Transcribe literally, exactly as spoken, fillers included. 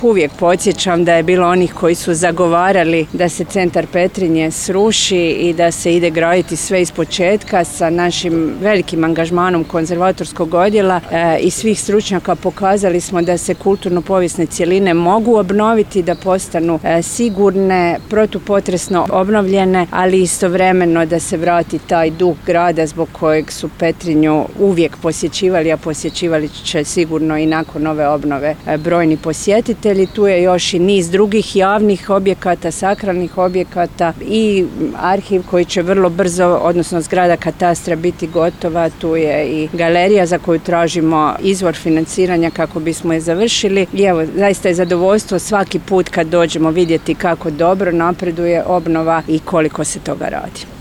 Uvijek podsjećam da je bilo onih koji su zagovarali da se centar Petrinje sruši i da se ide graditi sve iz početka. Sa našim velikim angažmanom konzervatorskog odjela e, i svih stručnjaka pokazali smo da se kulturno-povijesne cjeline mogu obnoviti, da postanu e, sigurne, protupotresno obnovljene, ali istovremeno da se vrati taj duh grada zbog kojeg su Petrinju uvijek posjećivali, a posjećivali će sigurno i nakon ove obnove e, brojni posjetitelji. Tu je još i niz drugih javnih objekata, sakralnih objekata i arhiv koji će vrlo brzo, odnosno zgrada katastra, biti gotova. Tu je i galerija za koju tražimo izvor financiranja kako bismo je završili. I evo, zaista je zadovoljstvo svaki put kad dođemo vidjeti kako dobro napreduje obnova i koliko se toga radi.